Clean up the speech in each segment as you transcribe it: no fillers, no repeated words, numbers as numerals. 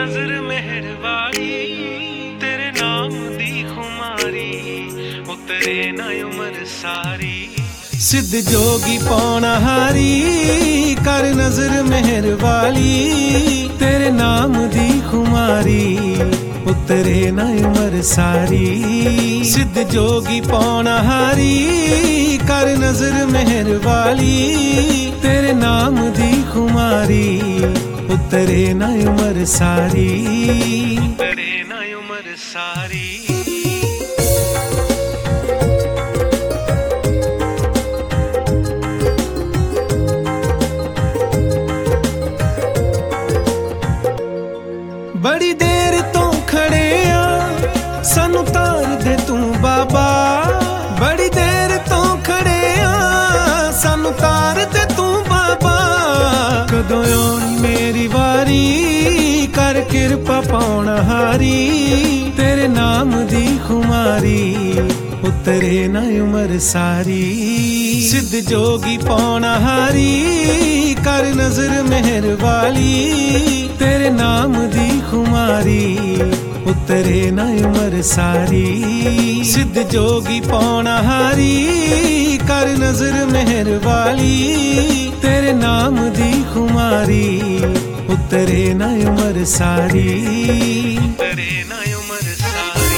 नजर मेहर वाली तेरे नाम दी खुमारी उतरे ना उमर सारी सिद्ध जोगी पौना हारी कर नजर मेहर वाली तेरे नाम दी खुमारी उतरे ना उमर सारी सिद्ध जोगी पौना हारी कर नजर मेहर वाली तेरे नाम दी खुमारी उतरे ना उमर सारी उतरे ना उमर सारी बड़ी देर तो खड़े आ सानू तार दे तू बाबा बड़ी देर तो खड़े आ सानू तार दे तू बाबा कदों आनी मेरी वारी कर किरपा पौना हारी तेरे नाम दी खुमारी उतरे ना उमर सारी सिद्ध जोगी पौना हारी कर नजर मेहर वाली तेरे नाम दी खुमारी उतरे ना उमर सारी सिद्ध जोगी पौना हारी कर नजर मेहर वाली तेरे नाम दी खुमारी उतरे ना उमर सारी उतरे ना उमर सारी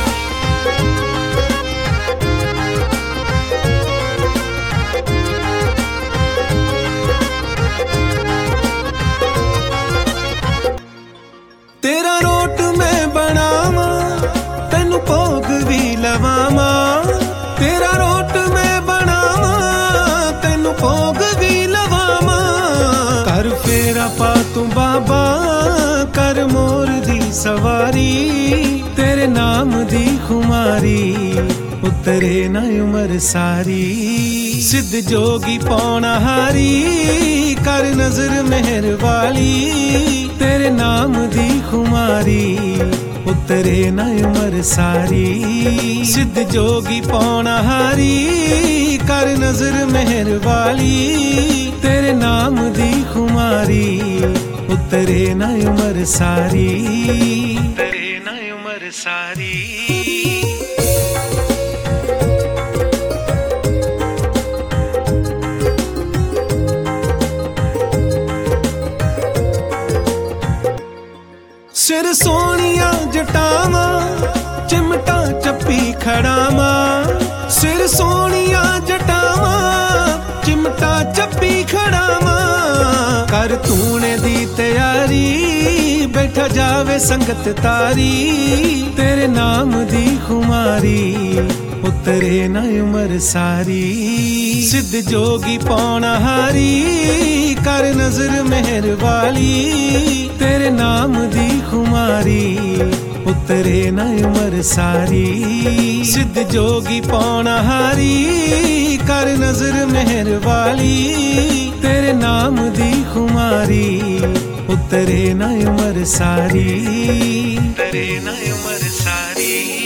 तेरा रोट मैं बनावा तेनू भोग भी लवावा तेरा रोट मैं बनावा तेनू भोग भी लवावा कर फेरा पा तू बाबा कर मोर दी सवारी तेरे नाम दी खुमारी उतरे ना उमर सारी सिद्ध जोगी पौना हारी कर नजर मेहर वाली तेरे नाम दी खुमारी उतरे ना उमर सारी सिद्ध जोगी पौना हारी कर नजर मेहर वाली तेरे नाम दी खुमारी उतरे ना उमर सारी उतरे ना उमर सारी सिर सोनिया जटावा चिमटा चप्पी खड़ावा सिर सोनिया जटावा चिमटा चप्पी खड़ावा कर तूने दी तैयारी बैठा जावे संगत तारी तेरे नाम दी खुमारी उतरे ना उमर सारी सिद्ध जोगी पौना हारी कर नजर मेहर वाली तेरे नाम दी खुमारी उतरे ना उमर सारी सिद्ध जोगी पौना हारी कर नजर मेहर वाली तेरे नाम दी खुमारी उतरे ना उमर सारी उतरे ना उमर सारी।